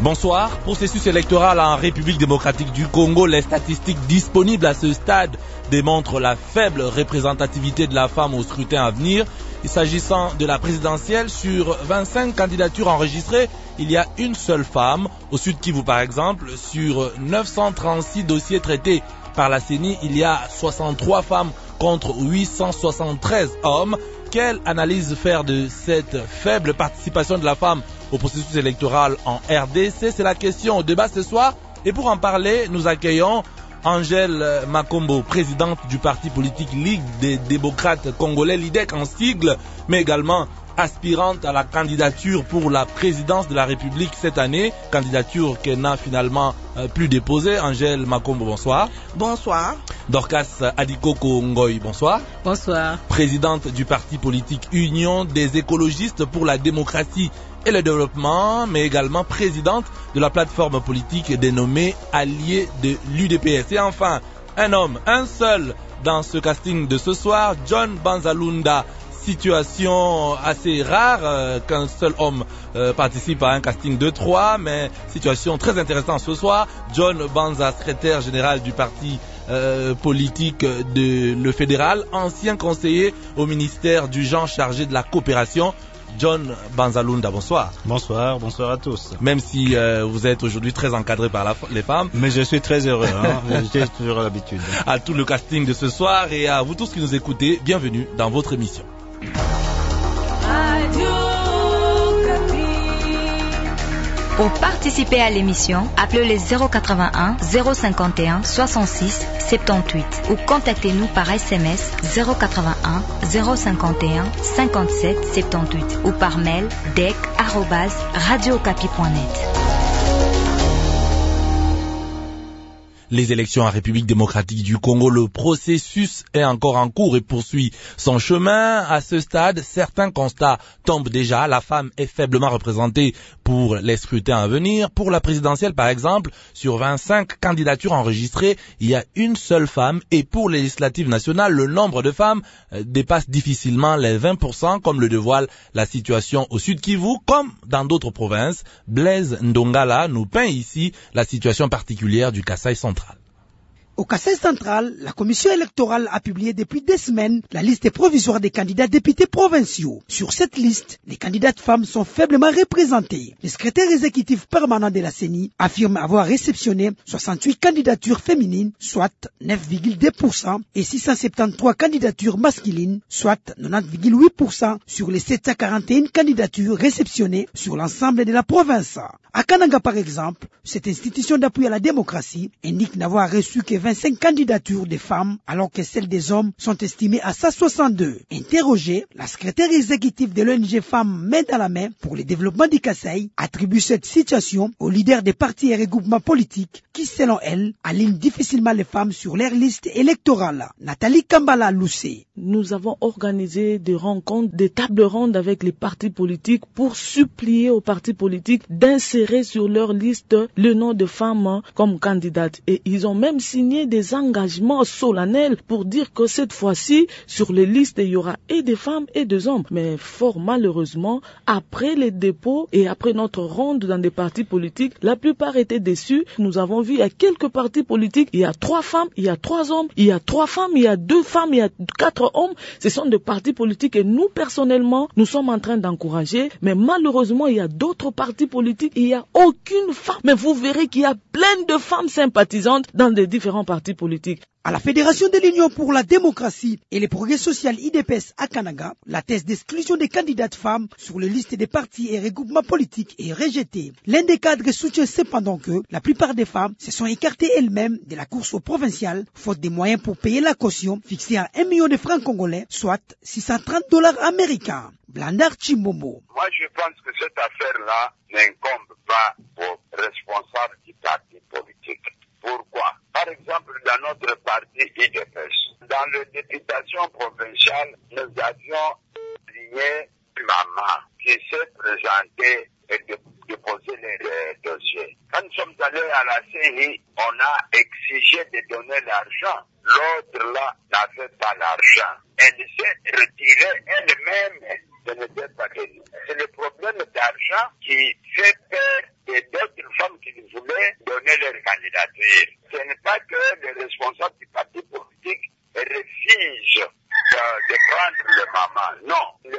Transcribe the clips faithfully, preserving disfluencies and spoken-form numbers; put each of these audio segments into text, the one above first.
Bonsoir. Processus électoral en République démocratique du Congo. Les statistiques disponibles à ce stade démontrent la faible représentativité de la femme au scrutin à venir. Et s'agissant de la présidentielle, sur vingt-cinq candidatures enregistrées, il y a une seule femme. Au Sud Kivu par exemple, sur neuf cent trente-six dossiers traités par la C E N I, il y a soixante-trois femmes contre huit cent soixante-treize hommes. Quelle analyse faire de cette faible participation de la femme au processus électoral en R D C? C'est la question au débat ce soir. Et pour en parler, nous accueillons Angèle Makombo, présidente du parti politique Ligue des démocrates congolais, l'I D E C en sigle, mais également aspirante à la candidature pour la présidence de la République cette année, candidature qu'elle n'a finalement euh, plus déposée. Angèle Makombo, bonsoir. Bonsoir. Dorcas Adikoko Ngoy, bonsoir. Bonsoir. Présidente du parti politique Union des écologistes pour la démocratie et le développement, mais également présidente de la plateforme politique dénommée Alliés de l'U D P S. Et enfin, un homme, un seul dans ce casting de ce soir, John Banzalunda. Situation assez rare euh, qu'un seul homme euh, participe à un casting de trois, mais situation très intéressante ce soir. John Banza, secrétaire général du parti euh, politique de le fédéral, ancien conseiller au ministère du genre chargé de la coopération. John Banzalunda, bonsoir. Bonsoir, bonsoir à tous. Même si euh, vous êtes aujourd'hui très encadré par la, les femmes. Mais je suis très heureux, hein. J'ai toujours l'habitude. À tout le casting de ce soir et à vous tous qui nous écoutez, bienvenue dans votre émission. Pour participer à l'émission, appelez les zéro quatre-vingt-un zéro cinquante et un soixante-six soixante-dix-huit ou contactez-nous par S M S zéro quatre-vingt-un zéro cinquante et un cinquante-sept soixante-dix-huit ou par mail d e c arobase radio okapi point net. Les élections en République démocratique du Congo, le processus est encore en cours et poursuit son chemin. À ce stade, certains constats tombent déjà. La femme est faiblement représentée pour les scrutins à venir. Pour la présidentielle, par exemple, sur vingt-cinq candidatures enregistrées, il y a une seule femme. Et pour les législatives nationales, le nombre de femmes dépasse difficilement les vingt pour cent, comme le dévoile la situation au Sud Kivu, comme dans d'autres provinces. Blaise Ndongala nous peint ici la situation particulière du Kasaï central. Au Kasaï central, la commission électorale a publié depuis des semaines la liste provisoire des candidats députés provinciaux. Sur cette liste, les candidates femmes sont faiblement représentées. Le secrétaire exécutif permanent de la C E N I affirme avoir réceptionné soixante-huit candidatures féminines, soit neuf virgule deux pour cent, et six cent soixante-treize candidatures masculines, soit quatre-vingt-dix virgule huit pour cent sur les sept cent quarante et une candidatures réceptionnées sur l'ensemble de la province. À Kananga, par exemple, cette institution d'appui à la démocratie indique n'avoir reçu que vingt-cinq candidatures de femmes, alors que celles des hommes sont estimées à cent soixante-deux. Interrogée, la secrétaire exécutive de l'O N G Femmes Main dans la Main pour le développement du Kasaï attribue cette situation aux leaders des partis et regroupements politiques qui, selon elle, alignent difficilement les femmes sur leur liste électorale. Nathalie Kambala Loussé. Nous avons organisé des rencontres, des tables rondes avec les partis politiques pour supplier aux partis politiques d'insérer sur leur liste le nom de femmes comme candidates. Et ils ont même signé des engagements solennels pour dire que cette fois-ci, sur les listes, il y aura et des femmes et des hommes. Mais fort malheureusement, après les dépôts et après notre ronde dans des partis politiques, la plupart étaient déçus. Nous avons vu à quelques partis politiques, il y a trois femmes, il y a trois hommes, il y a trois femmes, il y a deux femmes, il y a quatre hommes. Ce sont des partis politiques et nous, personnellement, nous sommes en train d'encourager. Mais malheureusement, il y a d'autres partis politiques, il n'y a aucune femme. Mais vous verrez qu'il y a plein de femmes sympathisantes dans les différents partis politiques. À la Fédération de l'Union pour la démocratie et les progrès social I D P S à Kananga, la thèse d'exclusion des candidates femmes sur les listes des partis et regroupements politiques est rejetée. L'un des cadres soutient cependant que la plupart des femmes se sont écartées elles-mêmes de la course au provincial, faute des moyens pour payer la caution fixée à un million de francs congolais, soit six cent trente dollars américains. Blandar Chimbomo. Moi, je pense que cette affaire-là n'incombe pas aux responsables du parti politique. Pourquoi? Par exemple, dans notre parti I D P S, dans les députations provinciales, nous avions signé maman qui s'est présentée et déposé les dossiers. Quand nous sommes allés à la C E N I, on a exigé de donner l'argent. L'autre là n'avait pas l'argent. Elle s'est retirée elle-même de ne pas donner. C'est le problème d'argent qui fait peur et d'autres femmes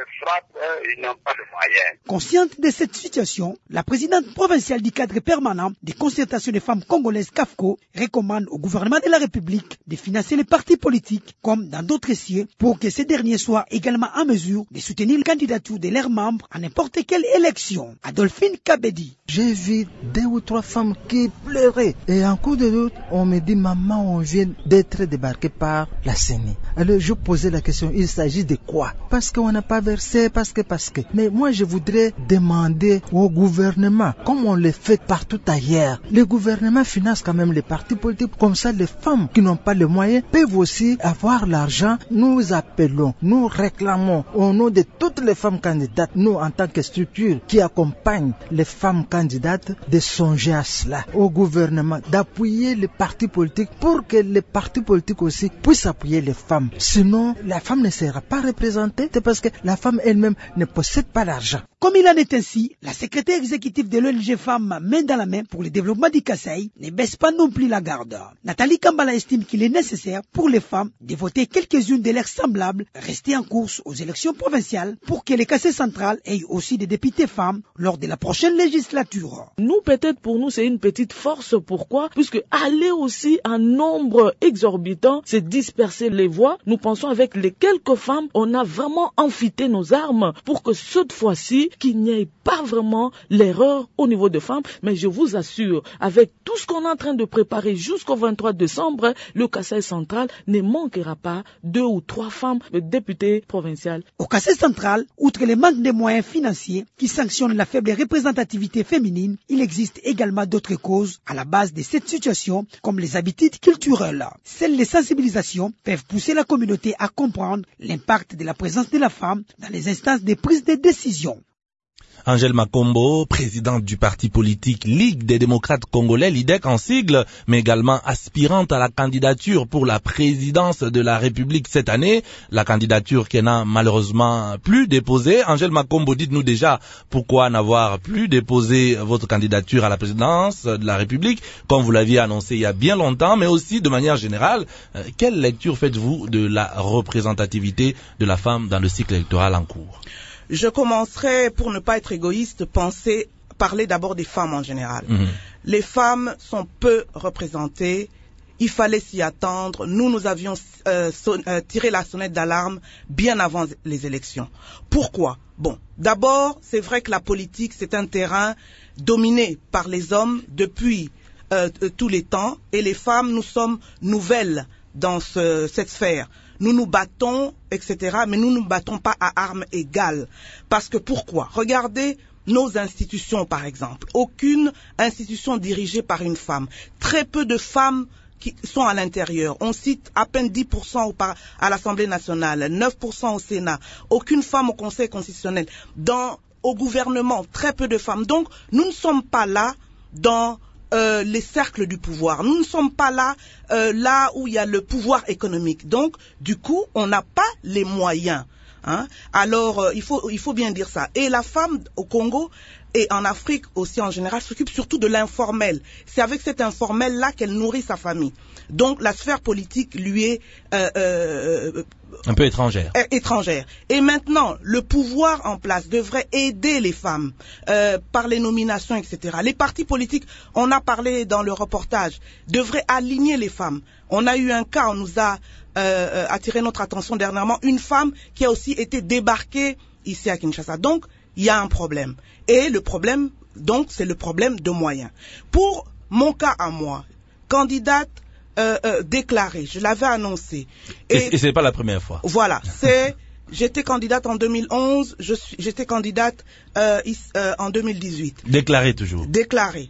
frappent, euh, ils n'ont pas de moyens. Consciente de cette situation, la présidente provinciale du cadre permanent des concertations des femmes congolaises C A F C O recommande au gouvernement de la République de financer les partis politiques comme dans d'autres sièges pour que ces derniers soient également en mesure de soutenir la candidature de leurs membres à n'importe quelle élection. Adolphine Kabedi. J'ai vu deux ou trois femmes qui pleuraient et en cours de route, on me dit maman, on vient d'être débarqué par la C E N I. Alors je posais la question, il s'agit de quoi? Parce qu'on n'a pas versé, parce que, parce que. Mais moi je voudrais demander au gouvernement, comme on le fait partout ailleurs, le gouvernement finance quand même les partis politiques, comme ça les femmes qui n'ont pas les moyens peuvent aussi avoir l'argent. Nous appelons, nous réclamons au nom de toutes les femmes candidates, nous en tant que structure qui accompagne les femmes candidates, de songer à cela, au gouvernement, d'appuyer les partis politiques pour que les partis politiques aussi puissent appuyer les femmes. Sinon, la femme ne sera pas représentée, c'est parce que la femme elle-même ne possède pas l'argent. Comme il en est ainsi, la secrétaire exécutive de l'O N G Femmes main dans la main pour le développement du Kasaï ne baisse pas non plus la garde. Nathalie Kambala estime qu'il est nécessaire pour les femmes de voter quelques-unes de leurs semblables restées en course aux élections provinciales pour que le Kasaï central ait aussi des députés femmes lors de la prochaine législature. Nous, peut-être pour nous, c'est une petite force. Pourquoi? Puisque aller aussi en nombre exorbitant, c'est disperser les voix. Nous pensons avec les quelques femmes, on a vraiment enfilé nos armes pour que cette fois-ci, qu'il n'y ait pas vraiment l'erreur au niveau des femmes. Mais je vous assure, avec tout ce qu'on est en train de préparer jusqu'au vingt-trois décembre, le Kasaï central ne manquera pas deux ou trois femmes députées provinciales. Au Kasaï central, outre les manques de moyens financiers qui sanctionnent la faible représentativité féminine, il existe également d'autres causes à la base de cette situation, comme les habitudes culturelles. Celles des sensibilisations peuvent pousser la communauté à comprendre l'impact de la présence de la femme dans les instances de prise de décision. Angèle Makombo, présidente du parti politique Ligue des démocrates congolais, l'I D E C en sigle, mais également aspirante à la candidature pour la présidence de la République cette année, la candidature qui n'a malheureusement plus déposée. Angèle Makombo, dites-nous déjà pourquoi n'avoir plus déposé votre candidature à la présidence de la République, comme vous l'aviez annoncé il y a bien longtemps, mais aussi de manière générale, euh, quelle lecture faites-vous de la représentativité de la femme dans le cycle électoral en cours? Je commencerai, pour ne pas être égoïste, penser, parler d'abord des femmes en général. Mmh. Les femmes sont peu représentées. Il fallait s'y attendre. Nous, nous avions euh, son, euh, tiré la sonnette d'alarme bien avant les élections. Pourquoi? Bon, d'abord, c'est vrai que la politique, c'est un terrain dominé par les hommes depuis euh, tous les temps. Et les femmes, nous sommes nouvelles dans ce, cette sphère. Nous nous battons, et cetera, mais nous ne nous battons pas à armes égales. Parce que pourquoi? Regardez nos institutions, par exemple. Aucune institution dirigée par une femme. Très peu de femmes qui sont à l'intérieur. On cite à peine dix pour cent au par, à l'Assemblée nationale, neuf pour cent au Sénat. Aucune femme au Conseil constitutionnel. Dans, au gouvernement, très peu de femmes. Donc, nous ne sommes pas là dans... Euh, les cercles du pouvoir. Nous ne sommes pas là, euh, là où il y a le pouvoir économique. Donc, du coup, on n'a pas les moyens. Hein. Alors, euh, il faut, il faut bien dire ça. Et la femme au Congo et en Afrique aussi en général s'occupe surtout de l'informel. C'est avec cet informel-là qu'elle nourrit sa famille. Donc, la sphère politique lui est euh, euh, un peu étrangère. étrangère. Et maintenant, le pouvoir en place devrait aider les femmes euh, par les nominations, et cetera. Les partis politiques, on a parlé dans le reportage, devraient aligner les femmes. On a eu un cas, on nous a euh, attiré notre attention dernièrement, une femme qui a aussi été débarquée ici à Kinshasa. Donc, il y a un problème. Et le problème, donc, c'est le problème de moyens. Pour mon cas à moi, candidate euh, euh, déclarée, je l'avais annoncé. Et, et, et c'est pas la première fois. Voilà, c'est... J'étais candidate en deux mille onze, je suis, j'étais candidate euh, euh, en deux mille dix-huit. Déclarée toujours. Déclarée.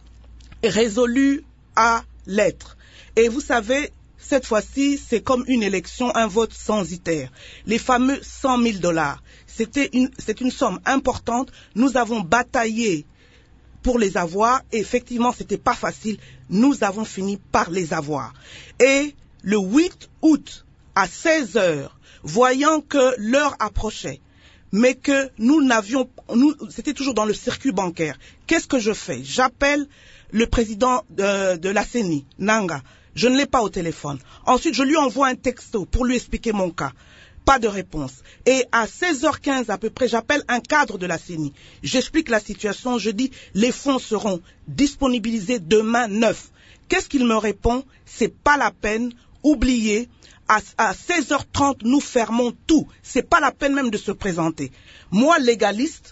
Résolue à l'être. Et vous savez, cette fois-ci, c'est comme une élection, un vote censitaire. Les fameux cent mille dollars. C'était une, c'est une somme importante. Nous avons bataillé pour les avoir. Et effectivement, c'était pas facile. Nous avons fini par les avoir. Et le huit août, à seize heures, voyant que l'heure approchait, mais que nous n'avions, nous, c'était toujours dans le circuit bancaire. Qu'est-ce que je fais? J'appelle le président de, de la C E N I, Nanga. Je ne l'ai pas au téléphone. Ensuite, je lui envoie un texto pour lui expliquer mon cas. Pas de réponse. Et à seize heures quinze à peu près, j'appelle un cadre de la C E N I. J'explique la situation, je dis les fonds seront disponibilisés demain neuf. Qu'est-ce qu'il me répond? C'est pas la peine, oubliez, à, à seize heures trente nous fermons tout. C'est pas la peine même de se présenter. Moi, légaliste,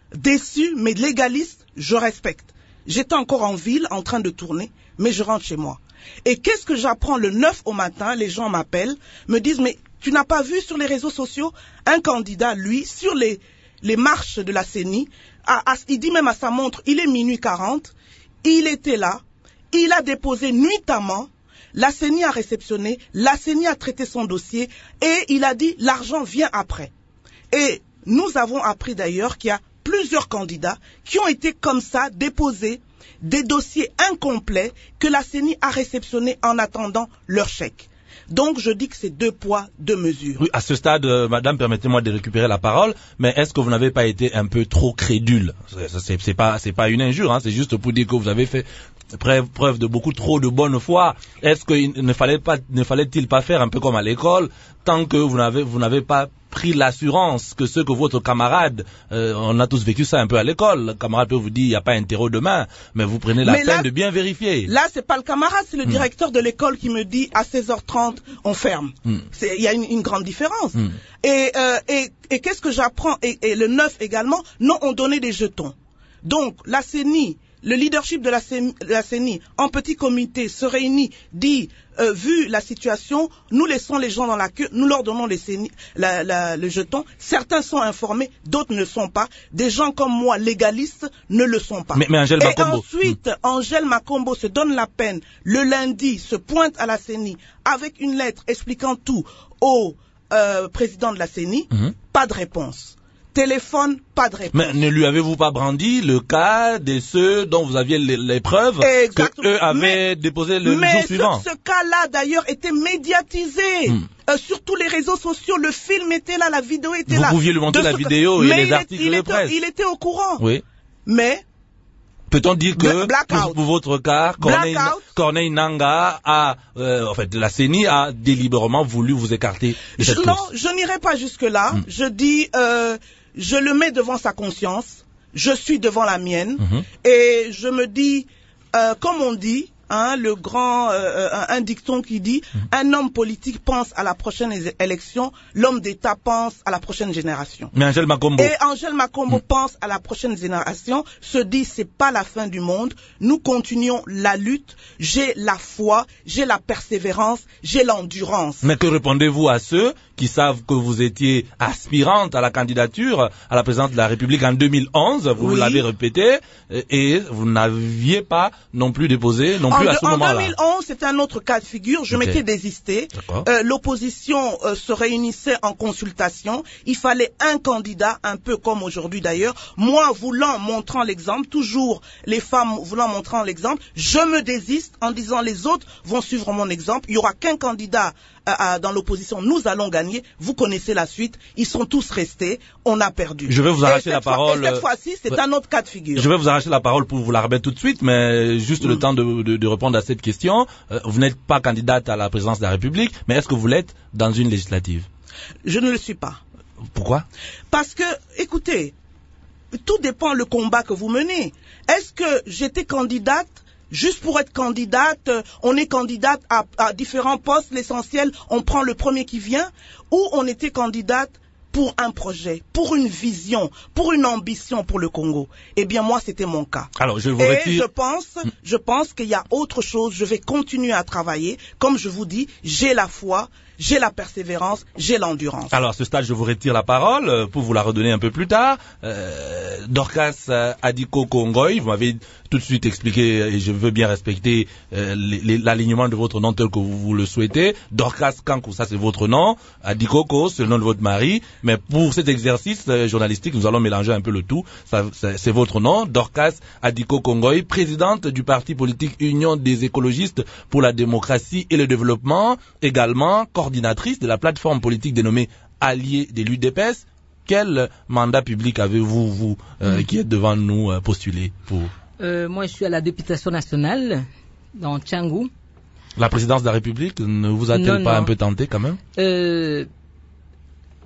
déçu, mais légaliste, je respecte. J'étais encore en ville, en train de tourner, mais je rentre chez moi. Et qu'est-ce que j'apprends le neuf au matin? Les gens m'appellent, me disent, mais tu n'as pas vu sur les réseaux sociaux un candidat, lui, sur les, les marches de la C E N I, à, à, il dit même à sa montre, il est minuit quarante, il était là, il a déposé nuitamment, la C E N I a réceptionné, la C E N I a traité son dossier, et il a dit, l'argent vient après. Et nous avons appris d'ailleurs qu'il y a plusieurs candidats qui ont été comme ça déposés des dossiers incomplets que la C E N I a réceptionnés en attendant leur chèque. Donc je dis que c'est deux poids, deux mesures. Oui, à ce stade, euh, madame, permettez-moi de récupérer la parole, mais est-ce que vous n'avez pas été un peu trop crédule? C'est, c'est pas, c'est pas une injure, hein, c'est juste pour dire que vous avez fait preuve, preuve de beaucoup trop de bonne foi. Est-ce qu'il ne fallait pas, ne fallait-il pas faire un peu comme à l'école, tant que vous n'avez, vous n'avez pas pris l'assurance que ce que votre camarade, euh, on a tous vécu ça un peu à l'école, le camarade peut vous dire il n'y a pas intérêt demain, mais vous prenez la mais peine là, de bien vérifier. Là, c'est pas le camarade, c'est le mmh. directeur de l'école qui me dit à seize heures trente, on ferme. Il mmh. y a une, une grande différence. Mmh. Et, euh, et, et qu'est-ce que j'apprends et, et le neuf également, non, on donnait des jetons. Donc, la C E N I, le leadership de la C E N I, en petit comité, se réunit, dit, euh, vu la situation, nous laissons les gens dans la queue, nous leur donnons les C E N I, la, la, le jeton. Certains sont informés, d'autres ne sont pas. Des gens comme moi, légalistes, ne le sont pas. Mais, mais Angèle Makombo. Et ensuite, mmh. Angèle Makombo se donne la peine, le lundi, se pointe à la C E N I avec une lettre expliquant tout au euh, président de la C E N I. Mmh. Pas de réponse. Téléphone, pas de réponse. Mais ne lui avez-vous pas brandi le cas de ceux dont vous aviez les, les preuves que eux avaient mais, déposé le, mais le jour suivant? Mais ce, ce cas-là, d'ailleurs, était médiatisé. Hmm. Euh, sur tous les réseaux sociaux, le film était là, la vidéo était vous là. Vous pouviez lui montrer la vidéo et les articles il de était, presse. Il était au courant. Oui. Mais... Peut-on dire que pour, pour votre cas, Corneille, Corneille Nangaa a, euh, en fait, la C E N I a délibérément voulu vous écarter de cette je, Non, course. je n'irai pas jusque-là. Mm. Je dis, euh, je le mets devant sa conscience, je suis devant la mienne, mm-hmm. et je me dis, euh, comme on dit, hein, le grand, euh, un dicton qui dit, mm-hmm. un homme politique pense à la prochaine élection, l'homme d'État pense à la prochaine génération. Mais Angèle Makombo. Et Angèle Makombo mm. pense à la prochaine génération, se dit, c'est pas la fin du monde, nous continuons la lutte, j'ai la foi, j'ai la persévérance, j'ai l'endurance. Mais que répondez-vous à ceux qui savent que vous étiez aspirante à la candidature à la présidence de la République en deux mille onze, vous oui. l'avez répété, et vous n'aviez pas non plus déposé, non plus en à ce de, moment-là. En deux mille onze, c'était un autre cas de figure, je okay. m'étais désisté, euh, l'opposition euh, se réunissait en consultation, il fallait un candidat, un peu comme aujourd'hui d'ailleurs, moi voulant, montrant l'exemple, toujours les femmes voulant montrant l'exemple, je me désiste en disant les autres vont suivre mon exemple, il n'y aura qu'un candidat euh, euh, dans l'opposition, nous allons gagner, vous connaissez la suite, ils sont tous restés, on a perdu. Je vais vous arracher la parole. Fois, et cette fois-ci, c'est ouais. un autre cas de figure. Je vais vous arracher la parole pour vous la remettre tout de suite, mais juste mmh. le temps de, de, de répondre à cette question. Euh, vous n'êtes pas candidate à la présidence de la République, mais est-ce que vous l'êtes dans une législative? Je ne le suis pas. Pourquoi? Parce que, écoutez, tout dépend le combat que vous menez. Est-ce que j'étais candidate juste pour être candidate, on est candidate à, à différents postes, l'essentiel, on prend le premier qui vient, ou on était candidate pour un projet, pour une vision, pour une ambition pour le Congo? Eh bien, moi, c'était mon cas. Alors, je vous Et retire... je pense, je pense qu'il y a autre chose. Je vais continuer à travailler. Comme je vous dis, j'ai la foi, j'ai la persévérance, j'ai l'endurance. Alors, à ce stade, je vous retire la parole pour vous la redonner un peu plus tard. Euh, Dorcas Adiko Kongoy, vous m'avez tout de suite expliqué, et je veux bien respecter euh, l'alignement de votre nom tel que vous, vous le souhaitez. Dorcas Kankou, ça c'est votre nom. Adikoko, c'est le nom de votre mari. Mais pour cet exercice euh, journalistique, nous allons mélanger un peu le tout. Ça, c'est votre nom, Dorcas Adiko Kongoy, présidente du parti politique Union des écologistes pour la démocratie et le développement, également coordinatrice de la plateforme politique dénommée Alliés de l'U D P S. Quel mandat public avez-vous, vous, euh, qui êtes devant nous, euh, postulé pour euh, Moi, je suis à la députation nationale, dans Tchangou. La présidence de la République ne vous a-t-elle non, pas non. un peu tenté, quand même? euh,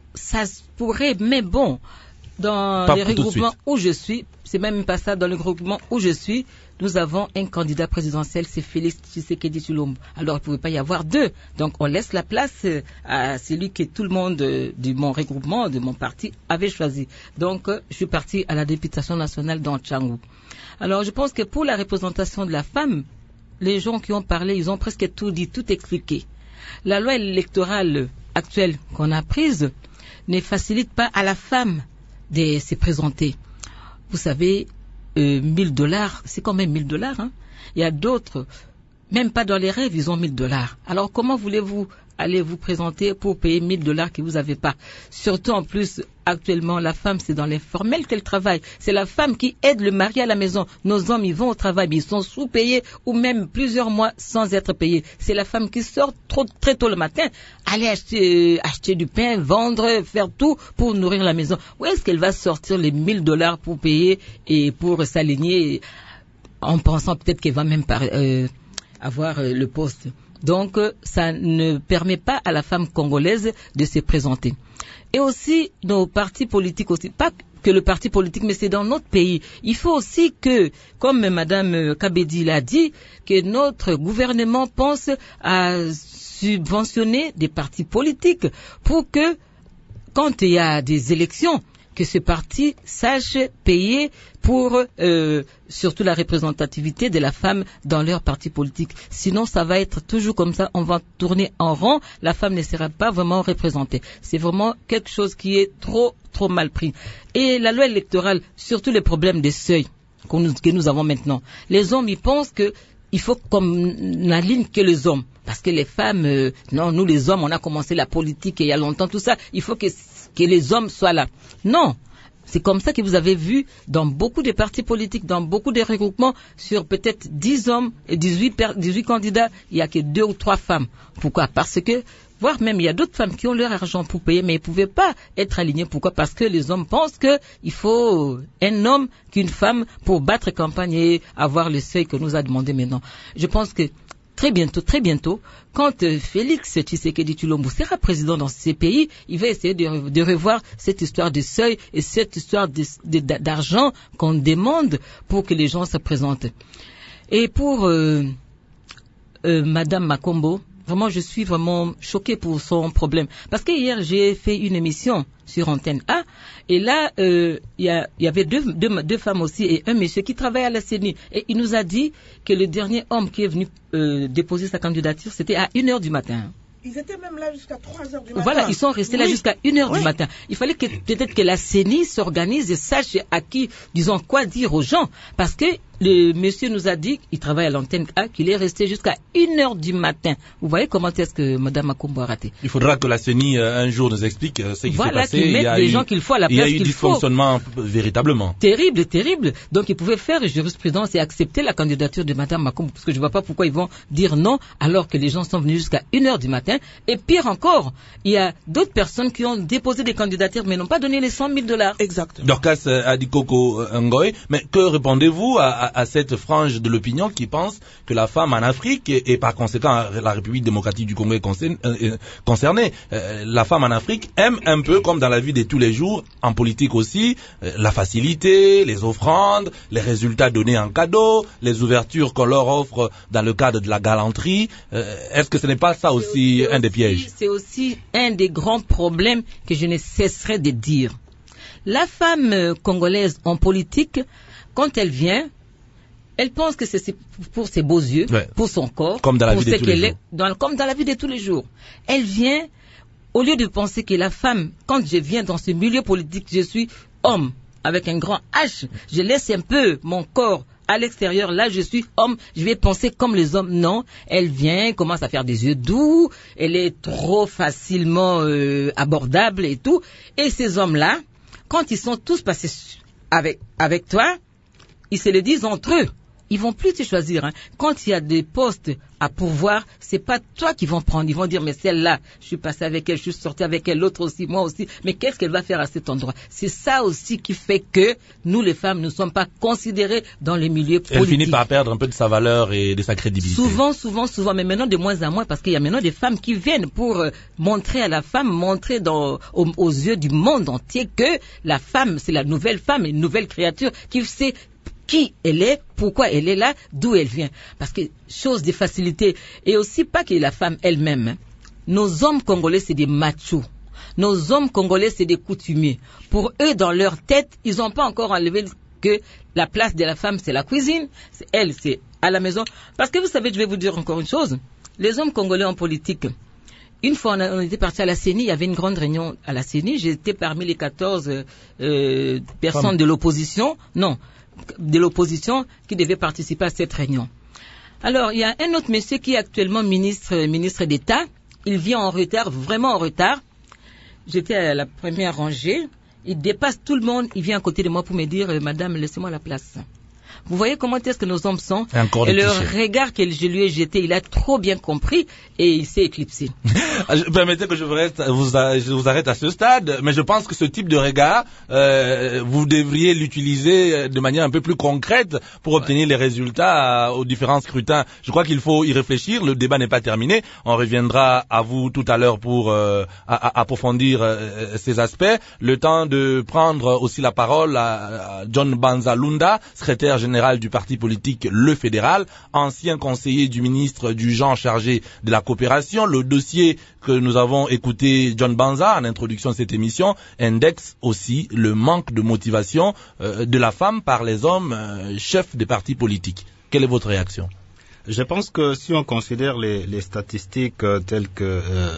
ça pourrait, mais bon, dans pas les regroupements où je suis, c'est même pas ça, dans le regroupement où je suis, nous avons un candidat présidentiel, c'est Félix Tshisekedi Tshilombo. Alors, il ne pouvait pas y avoir deux. Donc, on laisse la place à celui que tout le monde de mon regroupement, de mon parti, avait choisi. Donc, je suis parti à la députation nationale dans Tchangou. Alors, je pense que pour la représentation de la femme, les gens qui ont parlé, ils ont presque tout dit, tout expliqué. La loi électorale actuelle qu'on a prise ne facilite pas à la femme de se présenter. Vous savez, euh, mille dollars, c'est quand même mille dollars. Hein. Il y a d'autres, même pas dans les rêves, ils ont mille dollars. Alors comment voulez-vous aller vous présenter pour payer mille dollars que vous n'avez pas? Surtout en plus, actuellement, la femme, c'est dans l'informel qu'elle travaille. C'est la femme qui aide le mari à la maison. Nos hommes, ils vont au travail, mais ils sont sous-payés ou même plusieurs mois sans être payés. C'est la femme qui sort trop, très tôt le matin, aller acheter, acheter du pain, vendre, faire tout pour nourrir la maison. Où est-ce qu'elle va sortir les mille dollars pour payer et pour s'aligner en pensant peut-être qu'elle va même par, euh, avoir euh, le poste? Donc, euh, ça ne permet pas à la femme congolaise de se présenter. Et aussi, nos partis politiques aussi, pas que le parti politique, mais c'est dans notre pays. Il faut aussi que, comme Madame Kabedi l'a dit, que notre gouvernement pense à subventionner des partis politiques pour que, quand il y a des élections, que ce parti sache payer pour euh, surtout la représentativité de la femme dans leur parti politique. Sinon, ça va être toujours comme ça, on va tourner en rond, la femme ne sera pas vraiment représentée. C'est vraiment quelque chose qui est trop, trop mal pris. Et la loi électorale, surtout les problèmes des seuils que nous, que nous avons maintenant. Les hommes, ils pensent que il faut qu'on n'aligne que les hommes. Parce que les femmes, euh, non, nous les hommes, on a commencé la politique il y a longtemps, tout ça. Il faut que, que les hommes soient là. Non. C'est comme ça que vous avez vu dans beaucoup de partis politiques, dans beaucoup de regroupements, sur peut-être dix hommes et dix-huit, dix-huit candidats, il n'y a que deux ou trois femmes. Pourquoi? Parce que, voire même, il y a d'autres femmes qui ont leur argent pour payer, mais ils ne pouvaient pas être alignées. Pourquoi? Parce que les hommes pensent qu'il faut un homme qu'une femme pour battre campagne et avoir le seuil que nous a demandé maintenant. Je pense que très bientôt, très bientôt, quand euh, Félix Tshisekedi Tshilombo sera président dans ces pays, il va essayer de, de revoir cette histoire de seuil et cette histoire de, de, d'argent qu'on demande pour que les gens se présentent. Et pour euh, euh, Madame Makombo, vraiment, je suis vraiment choquée pour son problème. Parce que hier, j'ai fait une émission sur Antenne A, et là, il euh, y, y avait deux, deux, deux femmes aussi et un monsieur qui travaille à la C E N I. Et il nous a dit que le dernier homme qui est venu euh, déposer sa candidature, c'était à une heure du matin. Ils étaient même là jusqu'à trois heures du matin. Voilà, ils sont restés oui. là jusqu'à une heure oui. du matin. Il fallait que peut-être que la C E N I s'organise et sache à qui, disons, quoi dire aux gens. Parce que le monsieur nous a dit, il travaille à l'antenne A, qu'il est resté jusqu'à une heure du matin. Vous voyez comment est-ce que Mme Makombo a raté? Il faudra que la C E N I euh, un jour nous explique euh, ce qui voilà, s'est passé. Qu'ils mettent les gens qu'il faut à la place qu'il faut. Il y a eu dysfonctionnement véritablement. Terrible, terrible. Donc ils pouvaient faire jurisprudence et accepter la candidature de Mme Makombo, parce que je ne vois pas pourquoi ils vont dire non alors que les gens sont venus jusqu'à une heure du matin. Et pire encore, il y a d'autres personnes qui ont déposé des candidatures mais n'ont pas donné les cent mille dollars. Exactement. Dorcas Adikoko Ngoy, mais que répondez-vous à, à, à cette frange de l'opinion qui pense que la femme en Afrique et, et par conséquent la République démocratique du Congo est concernée, euh, concernée. Euh, la femme en Afrique aime un peu comme dans la vie de tous les jours, en politique aussi, euh, la facilité, les offrandes, les résultats donnés en cadeau, les ouvertures qu'on leur offre dans le cadre de la galanterie. Euh, est-ce que ce n'est pas ça aussi un des pièges? C'est aussi un des grands problèmes que je ne cesserai de dire. La femme congolaise en politique, quand elle vient, elle pense que c'est pour ses beaux yeux, ouais. pour son corps, comme dans la pour vie de tous les jours. Dans, comme dans la vie de tous les jours. Elle vient, au lieu de penser que la femme, quand je viens dans ce milieu politique, je suis homme, avec un grand H, je laisse un peu mon corps à l'extérieur, là je suis homme, je vais penser comme les hommes. Non, elle vient, commence à faire des yeux doux, elle est trop facilement euh, abordable et tout. Et ces hommes-là, quand ils sont tous passés avec, avec toi, ils se le disent entre eux. ils vont plus te choisir. Hein. Quand il y a des postes à pourvoir, c'est pas toi qui vont prendre. Ils vont dire, mais celle-là, je suis passé avec elle, je suis sorti avec elle, l'autre aussi, moi aussi. Mais qu'est-ce qu'elle va faire à cet endroit? C'est ça aussi qui fait que nous, les femmes, ne sommes pas considérées dans les milieux politiques. Elle finit par perdre un peu de sa valeur et de sa crédibilité. Souvent, souvent, souvent, mais maintenant de moins en moins, parce qu'il y a maintenant des femmes qui viennent pour euh, montrer à la femme, montrer dans, aux, aux yeux du monde entier que la femme, c'est la nouvelle femme, une nouvelle créature qui sait qui elle est, pourquoi elle est là, d'où elle vient. Parce que, chose de facilité, et aussi pas que la femme elle-même. Hein. Nos hommes congolais, c'est des machos. Nos hommes congolais, c'est des coutumiers. Pour eux, dans leur tête, ils n'ont pas encore enlevé que la place de la femme, c'est la cuisine. C'est elle, c'est à la maison. Parce que vous savez, je vais vous dire encore une chose. Les hommes congolais en politique, une fois on, a, on était parti à la C E N I, il y avait une grande réunion à la C E N I. J'étais parmi les quatorze euh, personnes femme. de l'opposition. Non. de l'opposition qui devait participer à cette réunion. Alors, il y a un autre monsieur qui est actuellement ministre, ministre d'État. Il vient en retard, vraiment en retard. J'étais à la première rangée. Il dépasse tout le monde. Il vient à côté de moi pour me dire, « Madame, laissez-moi la place. » Vous voyez comment est-ce que nos hommes sont? Et le regard que je lui ai jeté, il a trop bien compris et il s'est éclipsé. Permettez que je vous, reste, vous, je vous arrête à ce stade, mais je pense que ce type de regard, euh, vous devriez l'utiliser de manière un peu plus concrète pour obtenir les résultats aux différents scrutins. Je crois qu'il faut y réfléchir. Le débat n'est pas terminé. On reviendra à vous tout à l'heure pour euh, à, à approfondir euh, ces aspects. Le temps de prendre aussi la parole à, à John Banza Lunda, secrétaire général du parti politique Le Fédéral, ancien conseiller du ministre du genre chargé de la coopération. Le dossier que nous avons écouté John Banza en introduction de cette émission indexe aussi le manque de motivation euh, de la femme par les hommes euh, chefs des partis politiques. Quelle est votre réaction? Je pense que si on considère les, les statistiques euh, telles que euh,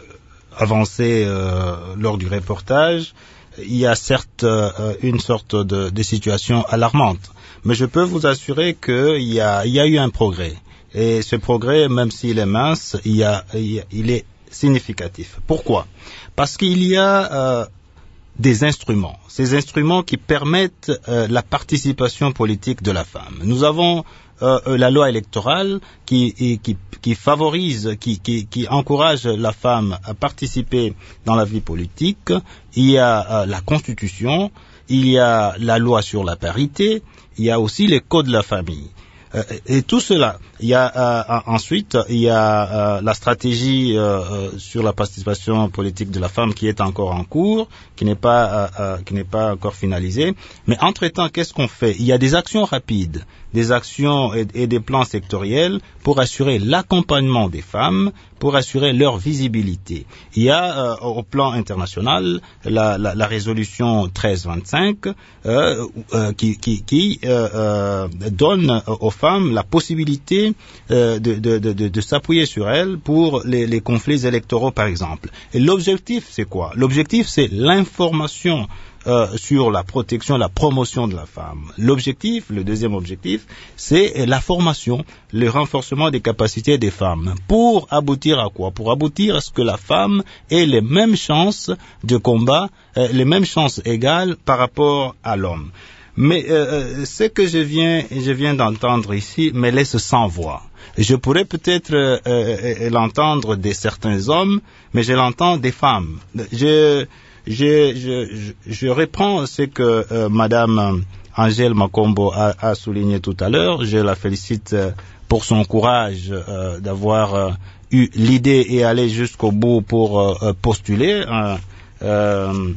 avancées euh, lors du reportage, il y a certes euh, une sorte de, de situation alarmante. Mais je peux vous assurer qu'il y a, il y a eu un progrès. Et ce progrès, même s'il est mince, il, y a, il, il est significatif. Pourquoi? Parce qu'il y a euh, des instruments. Ces instruments qui permettent euh, la participation politique de la femme. Nous avons euh, la loi électorale qui, qui, qui favorise, qui, qui, qui encourage la femme à participer dans la vie politique. Il y a euh, la Constitution, il y a la loi sur la parité, il y a aussi les codes de la famille. Euh, et tout cela, il y a euh, ensuite, il y a euh, la stratégie euh, sur la participation politique de la femme qui est encore en cours, qui n'est pas, euh, euh, qui n'est pas encore finalisée. Mais entre-temps, qu'est-ce qu'on fait? Il y a des actions rapides, des actions et, et des plans sectoriels pour assurer l'accompagnement des femmes, pour assurer leur visibilité. Il y a euh, au plan international la, la, la résolution treize vingt-cinq euh, euh, qui, qui, qui euh, euh, donne aux femmes la possibilité euh, de, de, de, de, de s'appuyer sur elles pour les, les conflits électoraux, par exemple. Et l'objectif, c'est quoi? L'objectif, c'est l'information Euh, sur la protection, la promotion de la femme. L'objectif, le deuxième objectif, c'est la formation, le renforcement des capacités des femmes. Pour aboutir à quoi? Pour aboutir à ce que la femme ait les mêmes chances de combat, euh, les mêmes chances égales par rapport à l'homme. Mais euh, ce que je viens, je viens d'entendre ici me laisse sans voix. Je pourrais peut-être euh, euh, l'entendre de certains hommes, mais je l'entends des femmes. Je... Je, je, je reprends ce que euh, Madame Angèle Makombo a, a souligné tout à l'heure. Je la félicite euh, pour son courage euh, d'avoir euh, eu l'idée et aller jusqu'au bout pour euh, postuler euh, euh,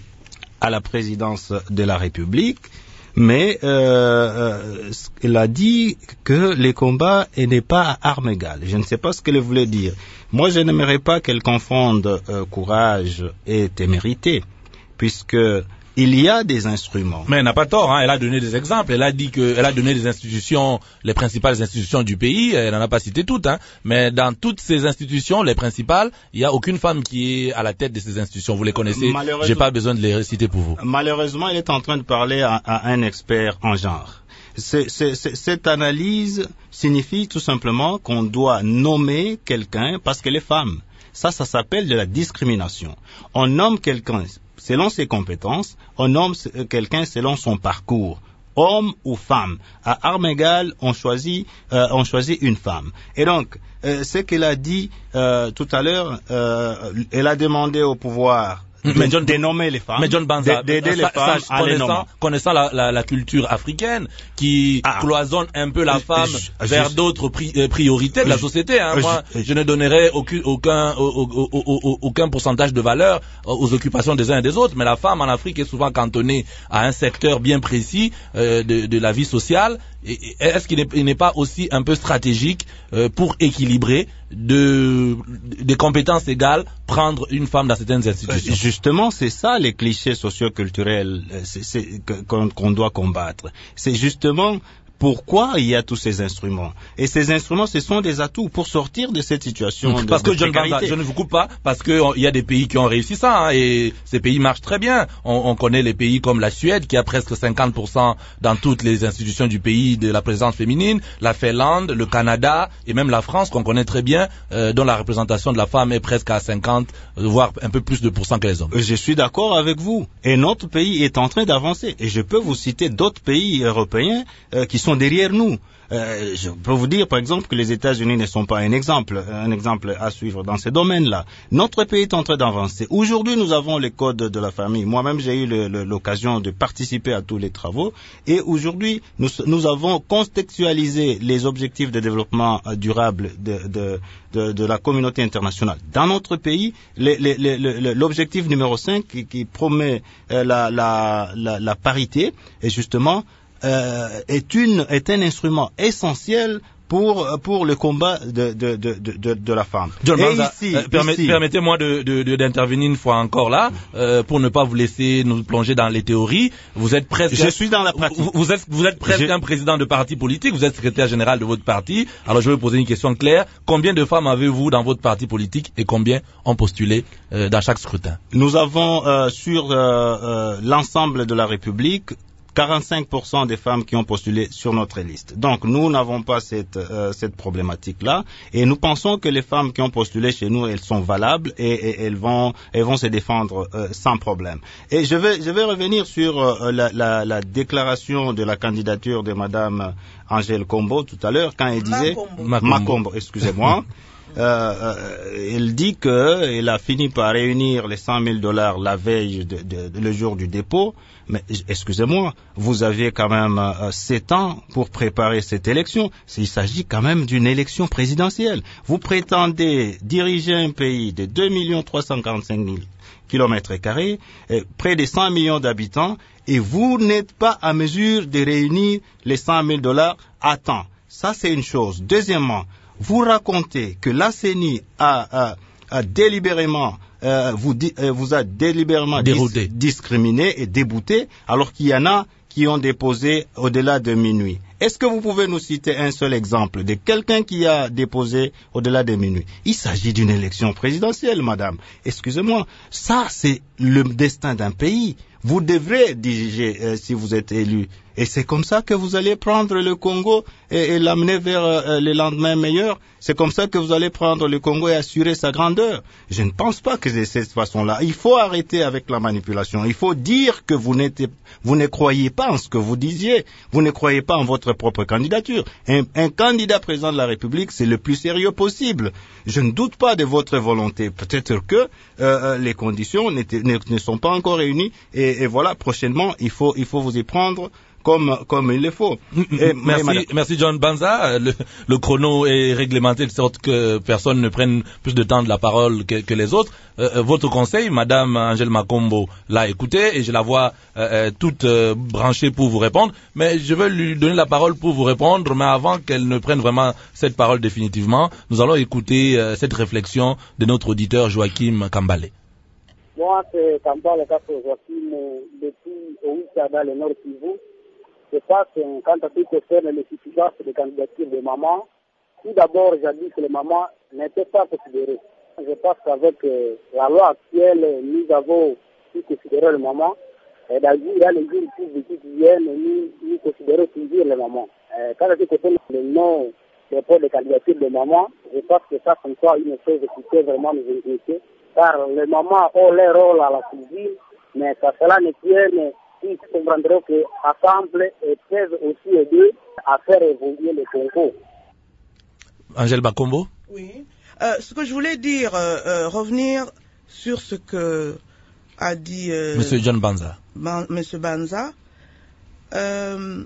à la présidence de la République. Mais euh, euh, elle a dit que les combats n'est pas à armes égales. Je ne sais pas ce qu'elle voulait dire. Moi, je n'aimerais pas qu'elle confonde euh, courage et témérité, puisque il y a des instruments. Mais elle n'a pas tort, hein. Elle a donné des exemples. Elle a dit que, elle a donné des institutions, les principales institutions du pays. Elle n'en a pas cité toutes, hein. Mais dans toutes ces institutions, les principales, il n'y a aucune femme qui est à la tête de ces institutions. Vous les connaissez. J'ai pas besoin de les citer pour vous. Malheureusement, elle est en train de parler à, à un expert en genre. C'est, c'est, c'est, cette analyse signifie tout simplement qu'on doit nommer quelqu'un parce qu'elle est femme. Ça, ça s'appelle de la discrimination. On nomme quelqu'un selon ses compétences, on nomme quelqu'un selon son parcours. homme ou femme. À armes égales, on choisit, euh, on choisit une femme. Et donc, euh, ce qu'elle a dit euh, tout à l'heure, euh, elle a demandé au pouvoir Mais John, dénommer les femmes, mais John Banza, d'aider les femmes ça, à les connaissant, nommer. connaissant la, la, la culture africaine qui ah, cloisonne un peu la femme je, vers je, d'autres pri, euh, priorités de la société. Hein. Je, Moi, je, je ne donnerai aucun, aucun, aucun, aucun pourcentage de valeur aux occupations des uns et des autres, mais la femme en Afrique est souvent cantonnée à un secteur bien précis euh, de, de la vie sociale. Et, est-ce qu'il n'est pas aussi un peu stratégique euh, pour équilibrer de, des compétences égales, prendre une femme dans certaines institutions? Justement, c'est ça les clichés socioculturels c'est, c'est, qu'on, qu'on doit combattre. C'est justement pourquoi il y a tous ces instruments. Et ces instruments, ce sont des atouts pour sortir de cette situation de, parce que de John précarité. Banza, je ne vous coupe pas, parce que il y a des pays qui ont réussi ça, hein, et ces pays marchent très bien. On, on connaît les pays comme la Suède, qui a presque cinquante pour cent dans toutes les institutions du pays de la présence féminine, la Finlande, le Canada, et même la France, qu'on connaît très bien, euh, dont la représentation de la femme est presque à cinquante, voire un peu plus de pourcents que les hommes. Je suis d'accord avec vous. Et notre pays est en train d'avancer. Et je peux vous citer d'autres pays européens euh, qui sont derrière nous. Euh, je peux vous dire, par exemple, que les États-Unis ne sont pas un exemple, un exemple à suivre dans ces domaines-là. Notre pays est en train d'avancer. Aujourd'hui, nous avons les codes de la famille. Moi-même, j'ai eu le, le, l'occasion de participer à tous les travaux. Et aujourd'hui, nous, nous avons contextualisé les objectifs de développement durable de, de, de, de la communauté internationale. Dans notre pays, les, les, les, les, l'objectif numéro cinq qui, qui promet euh, la, la, la, la parité est justement Euh, est une est un instrument essentiel pour pour le combat de de de de, de la femme. John Et Banza, ici, euh, permet, ici, permettez-moi de, de, de d'intervenir une fois encore là euh, pour ne pas vous laisser nous plonger dans les théories. Vous êtes presque je suis dans la pratique. Vous, vous êtes vous êtes presque je... un président de parti politique. Vous êtes secrétaire général de votre parti. Alors je vais vous poser une question claire. Combien de femmes avez-vous dans votre parti politique et combien ont postulé euh, dans chaque scrutin? Nous avons euh, sur euh, euh, l'ensemble de la République quarante-cinq pour cent des femmes qui ont postulé sur notre liste. Donc nous n'avons pas cette, euh, cette problématique-là et nous pensons que les femmes qui ont postulé chez nous, elles sont valables et, et elles, vont, elles vont se défendre euh, sans problème. Et je vais, je vais revenir sur euh, la, la, la déclaration de la candidature de Madame Angèle Kombo tout à l'heure quand elle disait... Makombo, Makombo excusez-moi. Euh, euh, elle dit qu'elle a fini par réunir les cent mille dollars la veille, de, de, de, le jour du dépôt. Mais excusez-moi, vous aviez quand même euh, sept ans pour préparer cette élection. Il s'agit quand même d'une élection présidentielle. Vous prétendez diriger un pays de deux millions trois cent quarante-cinq mille kilomètres carrés, près de cent millions d'habitants, et vous n'êtes pas à mesure de réunir les cent mille dollars à temps. Ça, c'est une chose. Deuxièmement, vous racontez que l'A C E N I a, a, a délibérément, euh, vous, di, euh, vous a délibérément dis, discriminé et débouté, alors qu'il y en a qui ont déposé au-delà de minuit. Est-ce que vous pouvez nous citer un seul exemple de quelqu'un qui a déposé au-delà de minuit? Il s'agit d'une élection présidentielle, madame. Excusez-moi, ça c'est le destin d'un pays. Vous devrez diriger euh, si vous êtes élu. Et c'est comme ça que vous allez prendre le Congo et, et l'amener vers euh, les lendemains meilleurs. C'est comme ça que vous allez prendre le Congo et assurer sa grandeur. Je ne pense pas que c'est de cette façon-là. Il faut arrêter avec la manipulation. Il faut dire que vous, n'êtes, vous ne croyez pas en ce que vous disiez. Vous ne croyez pas en votre propre candidature. Un, un candidat président de la République, c'est le plus sérieux possible. Je ne doute pas de votre volonté. Peut-être que euh, les conditions ne, ne sont pas encore réunies. Et, et voilà, prochainement, il faut, il faut vous y prendre comme comme il le faut. Et, merci, merci John Banza. Le, le chrono est réglementé de sorte que personne ne prenne plus de temps de la parole que, que les autres. Euh, votre conseil, Madame Angèle Makombo l'a écouté et je la vois euh, toute euh, branchée pour vous répondre. Mais je vais lui donner la parole pour vous répondre. Mais avant qu'elle ne prenne vraiment cette parole définitivement, nous allons écouter euh, cette réflexion de notre auditeur Joachim Kambale. Moi, c'est Kambale Kapo Joachim depuis Ouissa dans le Nord Kivu. Je pense que quant à ce qui concerne les suffisances de candidature des mamans, tout d'abord, j'ai dit que les mamans n'étaient pas considérées. Je pense qu'avec euh, la loi actuelle, nous avons pu considérer les mamans. Et d'ailleurs, il y a les jours qui viennent, nous, nous considérons toujours les mamans. Euh, quand je concerne le nom des postes de candidature des mamans, je pense que ça, c'est encore une chose qui peut vraiment nous inquiéter. Car les mamans ont leur rôle à la cuisine, mais ça, cela ne tient ils comprendront qu'ensemble, ils peuvent aussi aider à faire évoluer le Congo. Angèle Bakombo? Oui. Euh, ce que je voulais dire, euh, euh, revenir sur ce que a dit euh, Monsieur John Banza. Ban, Monsieur Banza. Euh,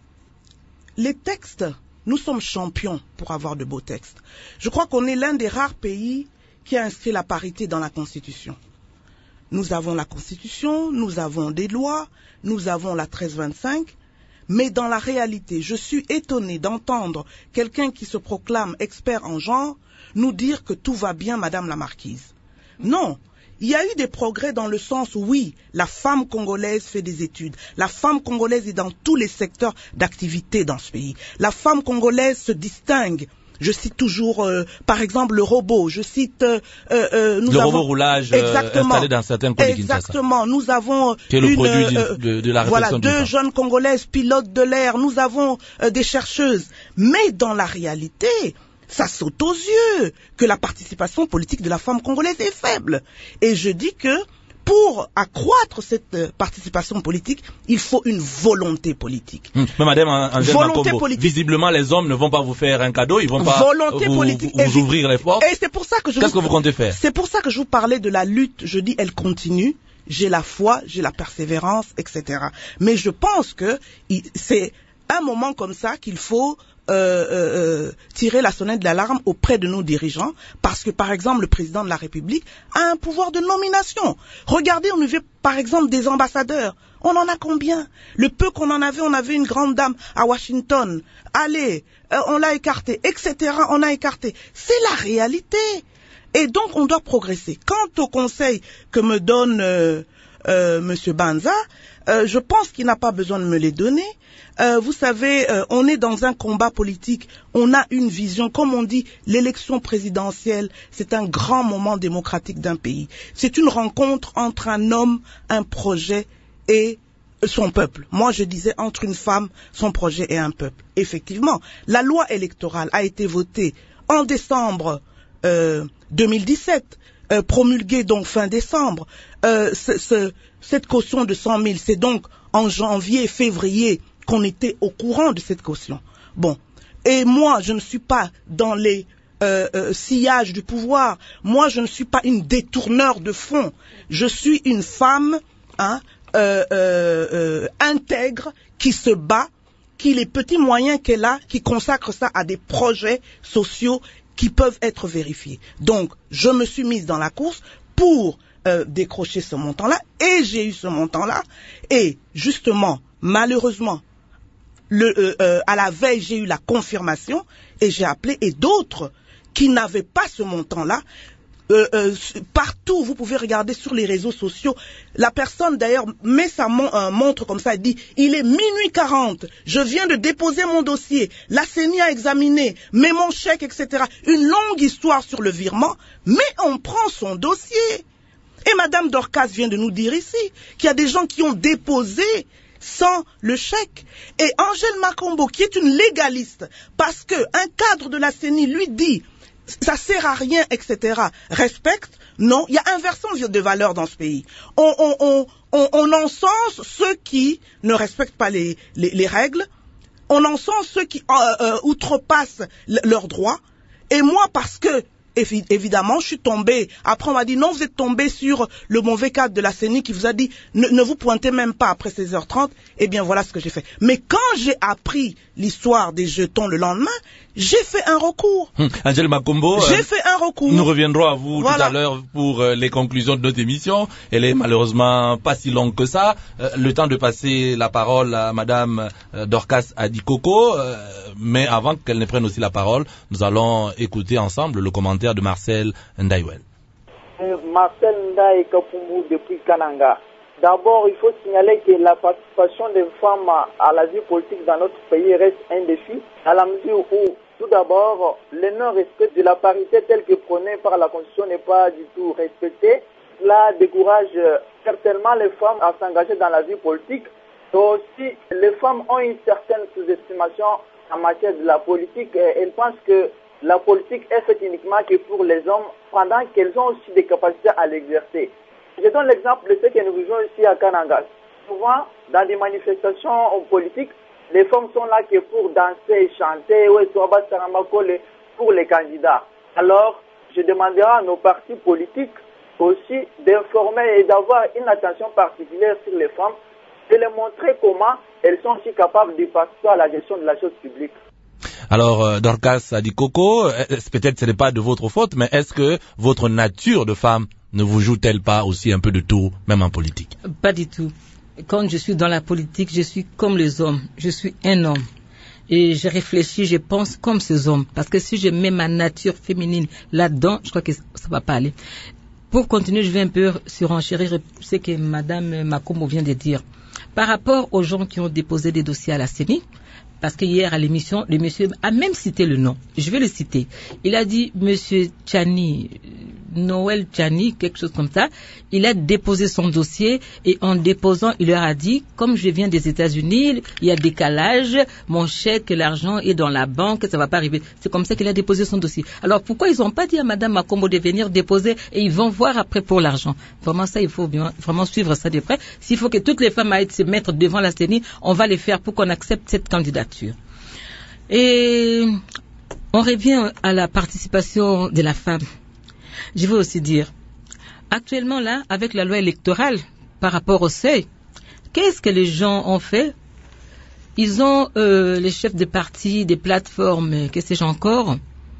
les textes, nous sommes champions pour avoir de beaux textes. Je crois qu'on est l'un des rares pays qui a inscrit la parité dans la Constitution. Nous avons la Constitution, nous avons des lois, nous avons la treize vingt-cinq, mais dans la réalité, je suis étonné d'entendre quelqu'un qui se proclame expert en genre nous dire que tout va bien, Madame la Marquise. Non, il y a eu des progrès dans le sens où, oui, la femme congolaise fait des études. La femme congolaise est dans tous les secteurs d'activité dans ce pays. La femme congolaise se distingue. Je cite toujours, euh, par exemple, le robot. Je cite... Euh, euh, nous le avons... robot roulage euh, installé dans certains coins de Kinshasa. Exactement. Nous avons... Qui est le une, produit euh, de, de la réflexion Voilà, d'une deux femme. jeunes Congolaises pilotes de l'air. Nous avons euh, des chercheuses. Mais dans la réalité... ça saute aux yeux que la participation politique de la femme congolaise est faible. Et je dis que pour accroître cette participation politique, il faut une volonté politique. Hum. Mais madame Angèle volonté Bakombo, politique. visiblement les hommes ne vont pas vous faire un cadeau, ils vont pas volonté vous, politique. vous, vous ouvrir les portes. Et c'est pour ça que je Qu'est-ce vous... que vous comptez faire? C'est pour ça que je vous parlais de la lutte. Je dis elle continue. J'ai la foi, j'ai la persévérance, et cetera. Mais je pense que c'est un moment comme ça qu'il faut Euh, euh, tirer la sonnette d'alarme auprès de nos dirigeants, parce que par exemple le président de la République a un pouvoir de nomination. Regardez, on veut par exemple des ambassadeurs. On en a combien? Le peu qu'on en avait, on avait une grande dame à Washington. Allez, euh, on l'a écarté, et cetera. On a écarté. C'est la réalité. Et donc on doit progresser. Quant au conseil que me donne euh, euh, Monsieur Banza, euh, je pense qu'il n'a pas besoin de me les donner. Euh, vous savez, euh, on est dans un combat politique, on a une vision, comme on dit, l'élection présidentielle, c'est un grand moment démocratique d'un pays. C'est une rencontre entre un homme, un projet et son peuple. Moi, je disais entre une femme, son projet et un peuple. Effectivement, la loi électorale a été votée en décembre euh, deux mille dix-sept, euh, promulguée donc fin décembre. Euh, ce, ce, cette caution de cent mille, c'est donc en janvier, février, qu'on était au courant de cette caution. Bon. Et moi, je ne suis pas dans les euh, euh, sillages du pouvoir. Moi, je ne suis pas une détourneur de fonds. Je suis une femme hein, euh, euh, euh, intègre qui se bat, qui les petits moyens qu'elle a, qui consacre ça à des projets sociaux qui peuvent être vérifiés. Donc, je me suis mise dans la course pour euh, décrocher ce montant-là, et j'ai eu ce montant-là. Et justement, malheureusement, Le, euh, euh, à la veille, j'ai eu la confirmation et j'ai appelé, et d'autres qui n'avaient pas ce montant-là, euh, euh, partout, vous pouvez regarder sur les réseaux sociaux, la personne d'ailleurs met sa mon, euh, montre comme ça, elle dit, il est minuit quarante, je viens de déposer mon dossier, la C E N I a examiné, met mon chèque, et cetera. Une longue histoire sur le virement, mais on prend son dossier. Et Madame Dorcas vient de nous dire ici qu'il y a des gens qui ont déposé sans le chèque. Et Angèle Bakombo, qui est une légaliste, parce qu'un cadre de la C E N I lui dit ça sert à rien, et cetera, respecte, non, il y a inversion de valeur dans ce pays. On, on, on, on, on encense ceux qui ne respectent pas les, les, les règles, on encense ceux qui euh, euh, outrepassent leurs droits, et moi, parce que évidemment, je suis tombée. Après, on m'a dit, non, vous êtes tombé sur le mauvais cadre de la C E N I qui vous a dit, ne, ne vous pointez même pas après seize heures trente. Eh bien, voilà ce que j'ai fait. Mais quand j'ai appris l'histoire des jetons le lendemain, j'ai fait un recours. Hum, Angèle Bakombo, j'ai euh, fait un recours. Nous reviendrons à vous voilà. tout à l'heure pour euh, les conclusions de notre émission. Elle est malheureusement pas si longue que ça. Euh, le temps de passer la parole à Madame euh, Dorcas Adikoko. Euh, mais avant qu'elle ne prenne aussi la parole, nous allons écouter ensemble le commentaire de Marcel Ndaïwel. Marcel Ndaï Kapumbu depuis Kananga. D'abord, il faut signaler que la participation des femmes à la vie politique dans notre pays reste un défi, à la mesure où, tout d'abord, le non-respect de la parité telle que prônée par la Constitution n'est pas du tout respecté. Cela décourage certainement les femmes à s'engager dans la vie politique. Et aussi, les femmes ont une certaine sous-estimation en matière de la politique. Elles pensent que la politique est faite uniquement que pour les hommes, pendant qu'elles ont aussi des capacités à l'exercer. Je donne l'exemple de ce que nous vivons ici à Kananga. souvent, dans des manifestations politiques, les femmes sont là que pour danser, chanter, ouais, pour les candidats. Alors, je demanderai à nos partis politiques aussi d'informer et d'avoir une attention particulière sur les femmes, de les montrer comment elles sont aussi capables de participer à la gestion de la chose publique. Alors, euh, Dorcas Adikoko, peut-être ce n'est pas de votre faute, mais est-ce que votre nature de femme ne vous joue-t-elle pas aussi un peu de tour, même en politique? Pas du tout. Quand je suis dans la politique, je suis comme les hommes. Je suis un homme. Et je réfléchis, je pense comme ces hommes. Parce que si je mets ma nature féminine là-dedans, je crois que ça ne va pas aller. Pour continuer, je vais un peu surenchérir ce que Madame Makombo vient de dire. Par rapport aux gens qui ont déposé des dossiers à la C E N I, parce que hier à l'émission, le monsieur a même cité le nom. Je vais le citer. Il a dit, monsieur Tchani, Noël Tchani, quelque chose comme ça. Il a déposé son dossier et en déposant, il leur a dit, comme je viens des États-Unis, il y a décalage, mon chèque, l'argent est dans la banque, ça va pas arriver. C'est comme ça qu'il a déposé son dossier. Alors pourquoi ils n'ont pas dit à Madame Makombo de venir déposer et ils vont voir après pour l'argent? Vraiment ça, il faut bien, vraiment suivre ça de près. S'il faut que toutes les femmes aillent se mettre devant la C E N I, on va les faire pour qu'on accepte cette candidature. Et on revient à la participation de la femme. Je veux aussi dire, actuellement là, avec la loi électorale, par rapport au seuil, qu'est-ce que les gens ont fait? Ils ont, euh, les chefs de partis, des plateformes, qu'est-ce que j'ai encore?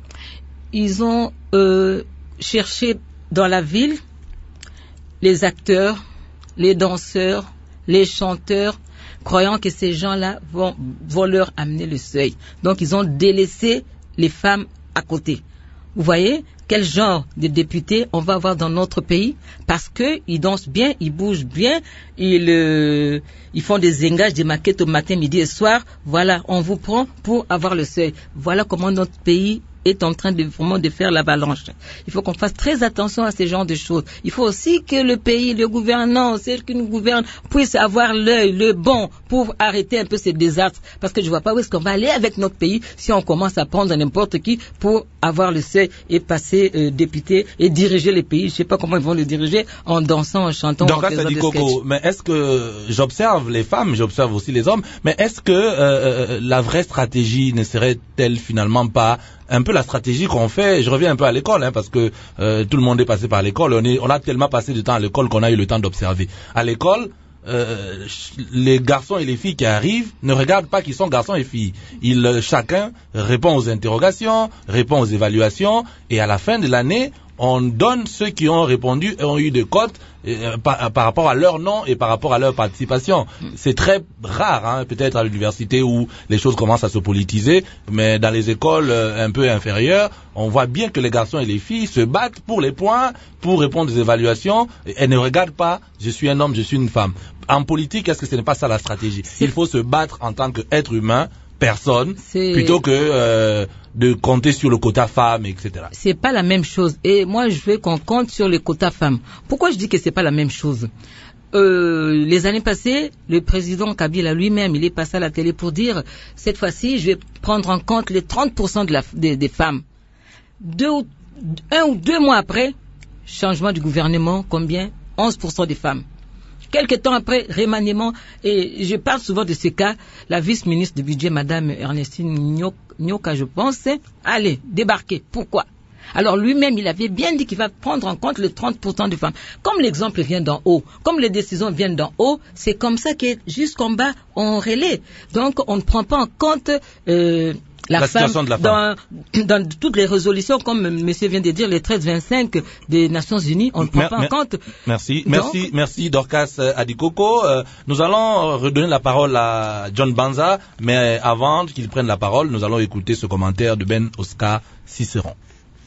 Ils ont euh, cherché dans la ville les acteurs, les danseurs, les chanteurs, croyant que ces gens-là vont, vont leur amener le seuil. Donc, ils ont délaissé les femmes à côté. Vous voyez quel genre de députés on va avoir dans notre pays? Parce que ils dansent bien, ils bougent bien, ils, euh, ils font des engages, des maquettes au matin, midi et soir. Voilà, on vous prend pour avoir le seuil. Voilà comment notre pays est en train de vraiment de faire l'avalanche. Il faut qu'on fasse très attention à ces genres de choses. Il faut aussi que le pays, le gouvernant, ceux qui nous gouvernent, puissent avoir l'œil, le bon, pour arrêter un peu ces désastres. Parce que je vois pas où est-ce qu'on va aller avec notre pays si on commence à prendre n'importe qui pour avoir le seuil et passer euh, député et diriger le pays. Je sais pas comment ils vont le diriger en dansant, en chantant. Donc là, ça dit Coco, mais est-ce que j'observe les femmes, j'observe aussi les hommes, mais est-ce que euh, la vraie stratégie ne serait-elle finalement pas un peu la stratégie qu'on fait? Je reviens un peu à l'école, hein, parce que euh, tout le monde est passé par l'école. On, est, on a tellement passé de temps à l'école qu'on a eu le temps d'observer. À l'école, euh, les garçons et les filles qui arrivent ne regardent pas qu'ils sont garçons et filles. Ils, chacun répond aux interrogations, répond aux évaluations, et à la fin de l'année, on donne ceux qui ont répondu et ont eu des cotes euh, par, par rapport à leur nom et par rapport à leur participation. C'est très rare, hein, peut-être à l'université où les choses commencent à se politiser, mais dans les écoles euh, un peu inférieures, on voit bien que les garçons et les filles se battent pour les points, pour répondre aux évaluations, et, et ne regardent pas « je suis un homme, je suis une femme ». En politique, est-ce que ce n'est pas ça la stratégie? Il faut se battre en tant qu'être humain, personne, plutôt que euh, de compter sur le quota femme, et cetera. C'est pas la même chose. Et moi, je veux qu'on compte sur le quota femme. Pourquoi je dis que c'est pas la même chose? Euh, les années passées, le président Kabila lui-même, il est passé à la télé pour dire, cette fois-ci, je vais prendre en compte les trente pour cent de la, des, des femmes. Deux, un ou deux mois après, changement du gouvernement, combien? onze pour cent des femmes. Quelque temps après, remaniement, et je parle souvent de ce cas, la vice-ministre du budget, Madame Ernestine Nyoka, je pense, allez, débarquer. Pourquoi? Alors lui-même, il avait bien dit qu'il va prendre en compte les trente pour cent de femmes. Comme l'exemple vient d'en haut, comme les décisions viennent d'en haut, c'est comme ça que jusqu'en bas, on relaie. Donc, on ne prend pas en compte... Euh, La, la femme, de la femme. Dans, dans toutes les résolutions, comme monsieur vient de dire, les treize vingt-cinq des Nations Unies, on ne prend mer, pas en mer, compte. Merci, Donc, merci, merci Dorcas Adikoko. Euh, nous allons redonner la parole à John Banza, mais avant qu'il prenne la parole, nous allons écouter ce commentaire de Ben Oscar Cicéron.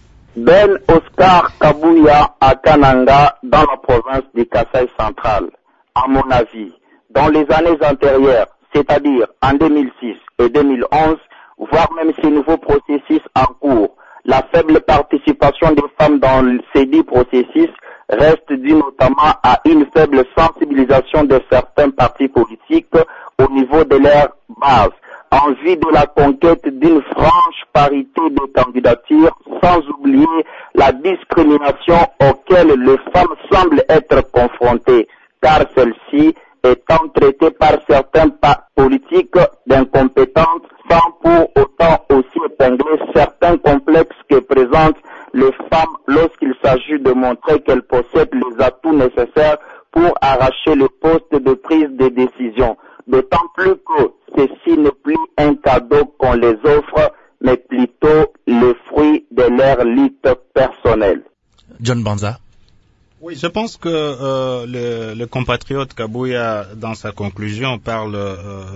Ben Oscar Kabouya à Kananga, dans la province du Kasaï central. À mon avis, dans les années antérieures, c'est-à-dire en deux mille six et deux mille onze, voire même ces nouveaux processus en cours, la faible participation des femmes dans ces dix processus reste due notamment à une faible sensibilisation de certains partis politiques au niveau de leur base, en vue de la conquête d'une franche parité de candidatures, sans oublier la discrimination auquel les femmes semblent être confrontées, car celle-ci étant traitées par certains politiques d'incompétentes sans pour autant aussi épingler certains complexes que présentent les femmes lorsqu'il s'agit de montrer qu'elles possèdent les atouts nécessaires pour arracher le poste de prise de décision. D'autant plus que ceci n'est plus un cadeau qu'on les offre, mais plutôt le fruit de leur lutte personnelle. John Banza. Oui, je pense que euh, le, le compatriote Kabuya, dans sa conclusion, parle, euh,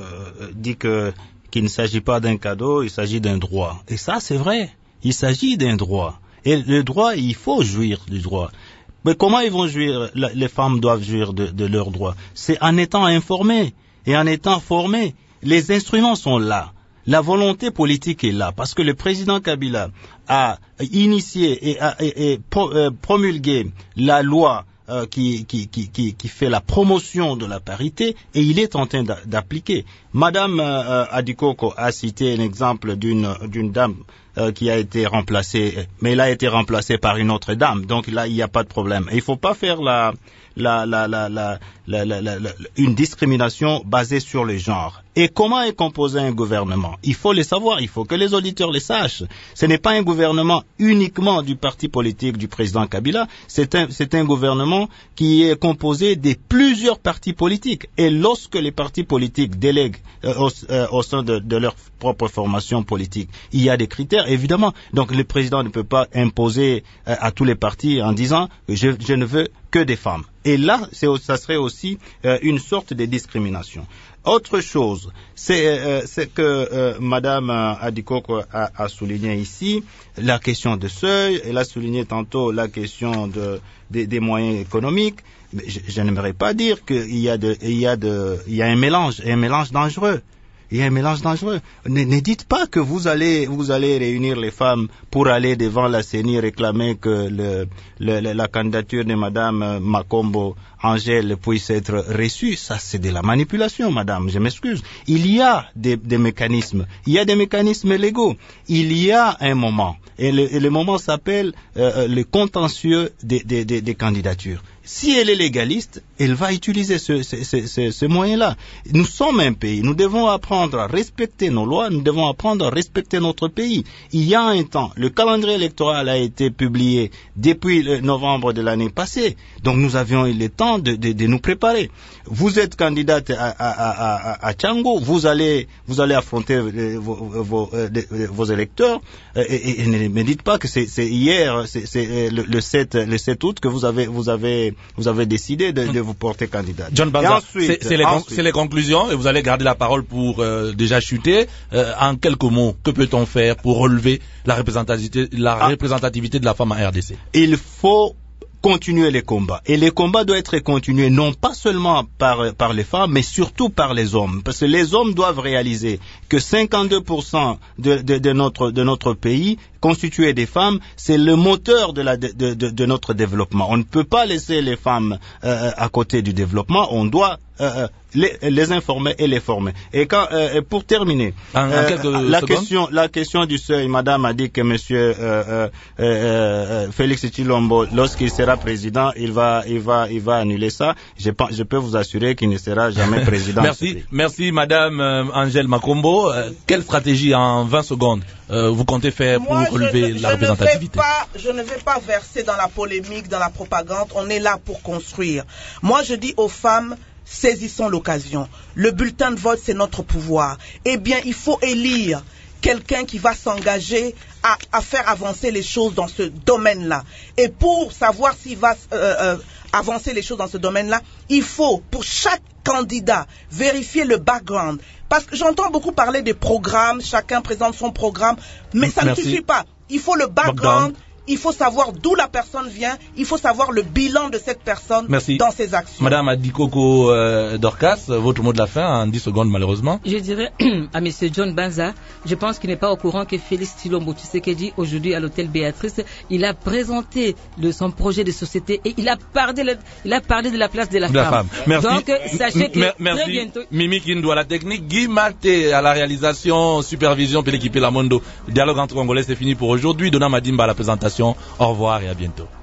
dit que qu'il ne s'agit pas d'un cadeau, il s'agit d'un droit. Et ça, c'est vrai. Il s'agit d'un droit. Et le droit, il faut jouir du droit. Mais comment ils vont jouir? Les femmes doivent jouir de, de leurs droits. C'est en étant informées et en étant formées. Les instruments sont là. La volonté politique est là. Parce que le président Kabila a initié et, a, et, et pro, euh, promulgué la loi euh, qui, qui, qui, qui, qui fait la promotion de la parité, et il est en train d'appliquer. Madame euh, Adikoko a cité un exemple d'une d'une dame Euh, qui a été remplacée, mais elle a été remplacée par une autre dame. Donc là, il n'y a pas de problème. Et il ne faut pas faire la, la, la, la, la, la, la, la, la, une discrimination basée sur le genre. Et comment est composé un gouvernement? Il faut le savoir, il faut que les auditeurs le sachent. Ce n'est pas un gouvernement uniquement du parti politique du président Kabila, c'est un, c'est un gouvernement qui est composé de plusieurs partis politiques. Et lorsque les partis politiques délèguent euh, au, euh, au sein de, de leur propre formation politique, il y a des critères, évidemment. Donc le président ne peut pas imposer euh, à tous les partis en disant je, je ne veux que des femmes. Et là, c'est, ça serait aussi euh, une sorte de discrimination. Autre chose, c'est, euh, c'est que euh, Madame Adikoko a, a souligné ici la question de seuil. Elle a souligné tantôt la question de, de des moyens économiques. Mais je, je n'aimerais pas dire qu'il y a de, il y a de, il y a un mélange, un mélange dangereux. Il y a un mélange dangereux. Ne, ne dites pas que vous allez, vous allez réunir les femmes pour aller devant la C E N I réclamer que le, le, la candidature de Madame Makombo Angèle puisse être reçue. Ça, c'est de la manipulation, Madame. Je m'excuse. Il y a des, des mécanismes. Il y a des mécanismes légaux. Il y a un moment. Et le, et le moment s'appelle euh, le contentieux des, des, des, des candidatures. Si elle est légaliste, elle va utiliser ce, ce, ce, ce, ce moyen-là. Nous sommes un pays. Nous devons apprendre à respecter nos lois. Nous devons apprendre à respecter notre pays. Il y a un temps, le calendrier électoral a été publié depuis le novembre de l'année passée. Donc nous avions eu le temps de, de, de nous préparer. Vous êtes candidate à, à, à, à, à Tchango. Vous allez, vous allez affronter vos, vos, vos électeurs. Et, et, et ne me dites pas que c'est, c'est hier, c'est, c'est le, le sept août que vous avez, vous avez vous avez décidé de, de vous porter candidat. John Banza, c'est, c'est, les c'est les conclusions et vous allez garder la parole pour euh, déjà chuter. Euh, en quelques mots, que peut-on faire pour relever la représentativité, la ah. représentativité de la femme en R D C? Il faut continuer les combats. Et les combats doivent être continués non pas seulement par, par les femmes, mais surtout par les hommes. Parce que les hommes doivent réaliser que cinquante-deux pour cent de, de, de, notre, de notre pays constitué des femmes, c'est le moteur de, la, de, de, de notre développement. On ne peut pas laisser les femmes euh, à côté du développement. On doit euh, les, les informer et les former. Et quand, euh, pour terminer, en, en euh, la, question, la question du seuil, Madame a dit que Monsieur euh, euh, euh, Félix Tshilombo, lorsqu'il sera président, il va, il va, il va annuler ça. Je, pense, je peux vous assurer qu'il ne sera jamais président. Merci, merci Madame euh, Angèle Makombo. Euh, quelle stratégie en vingt secondes euh, vous comptez faire pour Moi, relever je, la je représentativité? Ne vais pas, je ne vais pas verser dans la polémique, dans la propagande. On est là pour construire. Moi, je dis aux femmes, saisissons l'occasion. Le bulletin de vote, c'est notre pouvoir. Eh bien, il faut élire quelqu'un qui va s'engager à, à faire avancer les choses dans ce domaine-là. Et pour savoir s'il va euh, euh, avancer les choses dans ce domaine-là, il faut, pour chaque candidat, vérifier le background. Parce que j'entends beaucoup parler des programmes, chacun présente son programme, mais ça Merci. ne suffit pas. Il faut le background. background. Il faut savoir d'où la personne vient, il faut savoir le bilan de cette personne Merci. dans ses actions. Madame Adikoko euh, Dorcas, votre mot de la fin en dix secondes malheureusement. Je dirais à Monsieur John Banza, je pense qu'il n'est pas au courant que Félix Tshilombo Tshisekedi aujourd'hui à l'hôtel Béatrice, il a présenté le, son projet de société et il a parlé, le, il a parlé de la place de la, de la femme. femme. Merci. Donc sachez que Merci. très bientôt... Mimi Kindou à la technique, Guy Maté à la réalisation, supervision, puis l'équipe Lamondo. Le dialogue entre Congolais c'est fini pour aujourd'hui. Donna Madimba à la présentation. Au revoir et à bientôt.